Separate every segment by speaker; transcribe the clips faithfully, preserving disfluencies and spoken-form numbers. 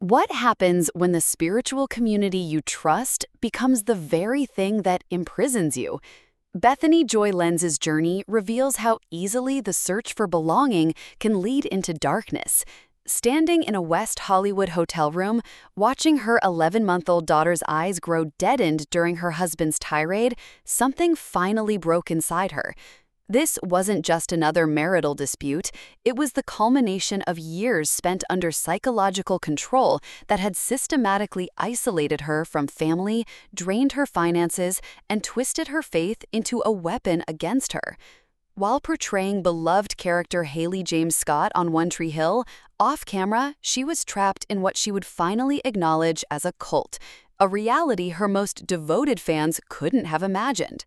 Speaker 1: What happens when the spiritual community you trust becomes the very thing that imprisons you? Bethany Joy Lenz's journey reveals how easily the search for belonging can lead into darkness. Standing in a West Hollywood hotel room, watching her eleven-month-old daughter's eyes grow deadened during her husband's tirade, something finally broke inside her. This wasn't just another marital dispute, it was the culmination of years spent under psychological control that had systematically isolated her from family, drained her finances, and twisted her faith into a weapon against her. While portraying beloved character Haley James Scott on One Tree Hill, off-camera, she was trapped in what she would finally acknowledge as a cult, a reality her most devoted fans couldn't have imagined.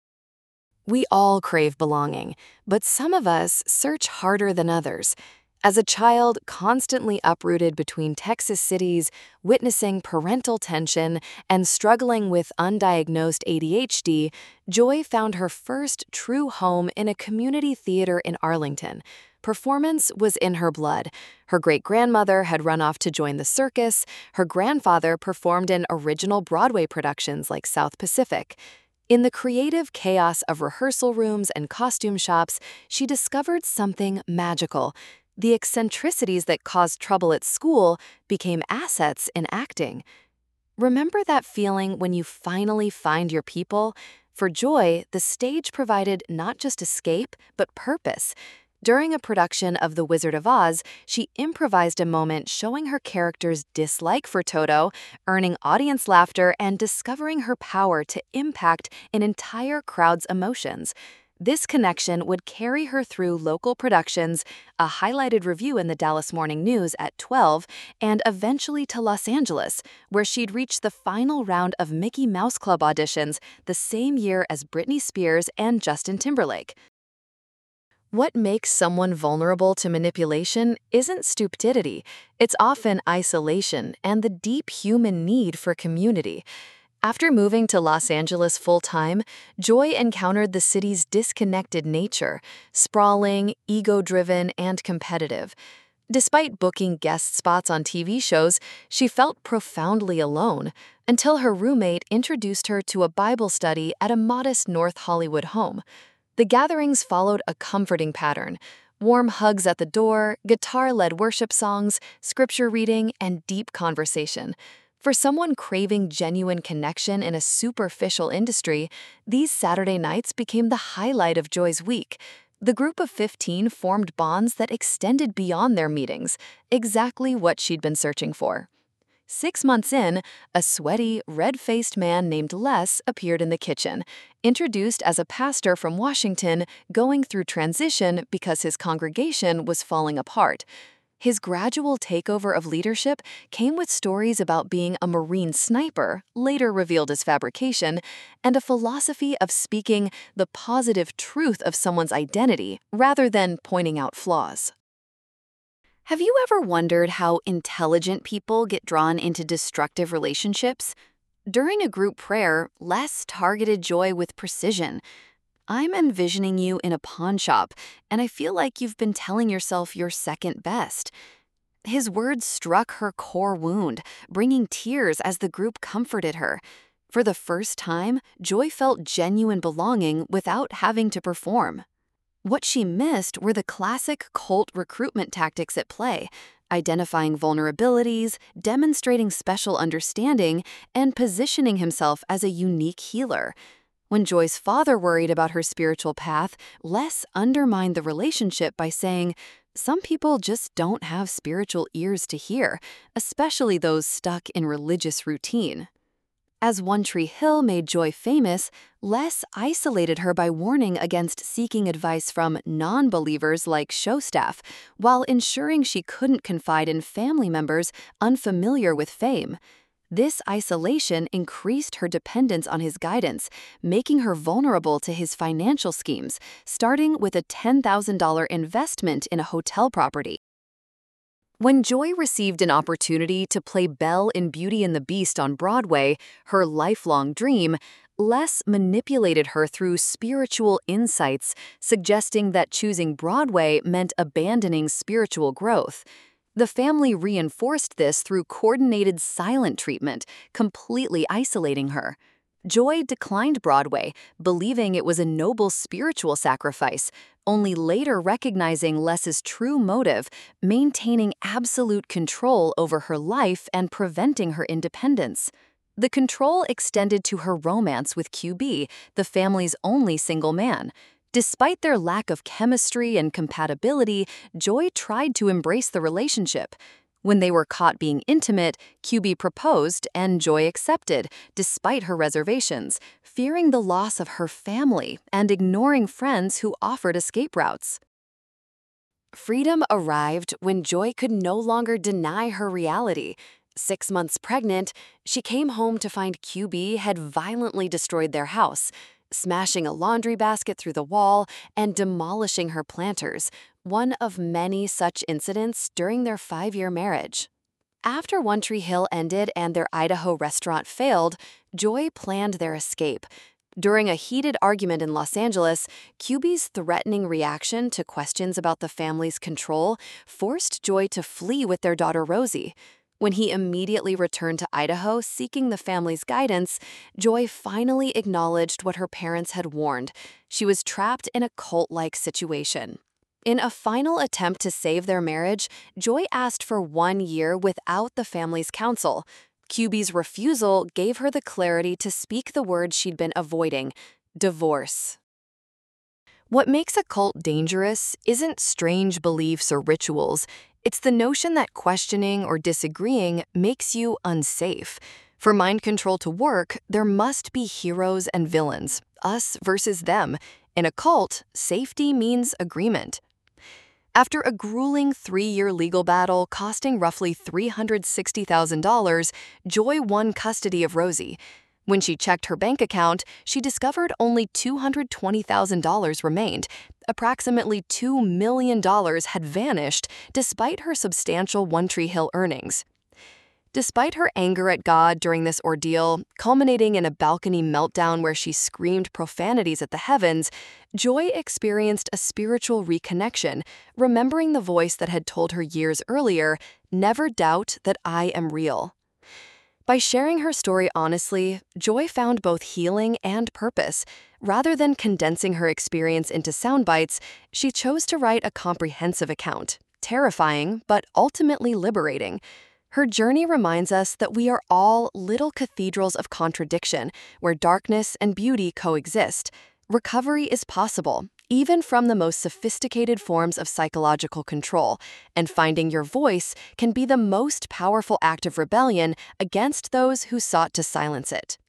Speaker 1: We all crave belonging, but some of us search harder than others. As a child constantly uprooted between Texas cities, witnessing parental tension, and struggling with undiagnosed A D H D, Joy found her first true home in a community theater in Arlington. Performance was in her blood. Her great-grandmother had run off to join the circus. Her grandfather performed in original Broadway productions like South Pacific. In the creative chaos of rehearsal rooms and costume shops, she discovered something magical. The eccentricities that caused trouble at school became assets in acting. Remember that feeling when you finally find your people? For Joy, the stage provided not just escape, but purpose. During a production of The Wizard of Oz, she improvised a moment showing her character's dislike for Toto, earning audience laughter and discovering her power to impact an entire crowd's emotions. This connection would carry her through local productions, a highlighted review in the Dallas Morning News at twelve, and eventually to Los Angeles, where she'd reach the final round of Mickey Mouse Club auditions the same year as Britney Spears and Justin Timberlake. What makes someone vulnerable to manipulation isn't stupidity, it's often isolation and the deep human need for community. After moving to Los Angeles full-time, Joy encountered the city's disconnected nature, sprawling, ego-driven, and competitive. Despite booking guest spots on T V shows, she felt profoundly alone until her roommate introduced her to a Bible study at a modest North Hollywood home. The gatherings followed a comforting pattern: warm hugs at the door, guitar-led worship songs, scripture reading, and deep conversation. For someone craving genuine connection in a superficial industry, these Saturday nights became the highlight of Joy's week. The group of fifteen formed bonds that extended beyond their meetings, exactly what she'd been searching for. Six months in, a sweaty, red-faced man named Les appeared in the kitchen, introduced as a pastor from Washington going through transition because his congregation was falling apart. His gradual takeover of leadership came with stories about being a Marine sniper, later revealed as fabrication, and a philosophy of speaking the positive truth of someone's identity rather than pointing out flaws. Have you ever wondered how intelligent people get drawn into destructive relationships? During a group prayer, Les targeted Joy with precision. "I'm envisioning you in a pawn shop, and I feel like you've been telling yourself you're second best." His words struck her core wound, bringing tears as the group comforted her. For the first time, Joy felt genuine belonging without having to perform. What she missed were the classic cult recruitment tactics at play: identifying vulnerabilities, demonstrating special understanding, and positioning himself as a unique healer. When Joy's father worried about her spiritual path, Les undermined the relationship by saying, "Some people just don't have spiritual ears to hear, especially those stuck in religious routine." As One Tree Hill made Joy famous, Les isolated her by warning against seeking advice from non-believers like show staff, while ensuring she couldn't confide in family members unfamiliar with fame. This isolation increased her dependence on his guidance, making her vulnerable to his financial schemes, starting with a ten thousand dollars investment in a hotel property. When Joy received an opportunity to play Belle in Beauty and the Beast on Broadway, her lifelong dream, Les manipulated her through spiritual insights, suggesting that choosing Broadway meant abandoning spiritual growth. The family reinforced this through coordinated silent treatment, completely isolating her. Joy declined Broadway, believing it was a noble spiritual sacrifice, only later recognizing Les's true motive, maintaining absolute control over her life and preventing her independence. The control extended to her romance with Q B, the family's only single man. Despite their lack of chemistry and compatibility, Joy tried to embrace the relationship. When they were caught being intimate, Q B proposed and Joy accepted, despite her reservations, fearing the loss of her family and ignoring friends who offered escape routes. Freedom arrived when Joy could no longer deny her reality. Six months pregnant, she came home to find Q B had violently destroyed their house, smashing a laundry basket through the wall and demolishing her planters, one of many such incidents during their five-year marriage. After One Tree Hill ended and their Idaho restaurant failed, Joy planned their escape. During a heated argument in Los Angeles, Q B's threatening reaction to questions about the family's control forced Joy to flee with their daughter Rosie. When he immediately returned to Idaho seeking the family's guidance, Joy finally acknowledged what her parents had warned. She was trapped in a cult-like situation. In a final attempt to save their marriage, Joy asked for one year without the family's counsel. Q B's refusal gave her the clarity to speak the word she'd been avoiding: divorce. What makes a cult dangerous isn't strange beliefs or rituals. It's the notion that questioning or disagreeing makes you unsafe. For mind control to work, there must be heroes and villains, us versus them. In a cult, safety means agreement. After a grueling three-year legal battle costing roughly three hundred sixty thousand dollars, Joy won custody of Rosie. When she checked her bank account, she discovered only two hundred twenty thousand dollars remained. Approximately two million dollars had vanished despite her substantial One Tree Hill earnings. Despite her anger at God during this ordeal, culminating in a balcony meltdown where she screamed profanities at the heavens, Joy experienced a spiritual reconnection, remembering the voice that had told her years earlier, "Never doubt that I am real." By sharing her story honestly, Joy found both healing and purpose. Rather than condensing her experience into sound bites, she chose to write a comprehensive account, terrifying but ultimately liberating. Her journey reminds us that we are all little cathedrals of contradiction, where darkness and beauty coexist. Recovery is possible, even from the most sophisticated forms of psychological control, and finding your voice can be the most powerful act of rebellion against those who sought to silence it.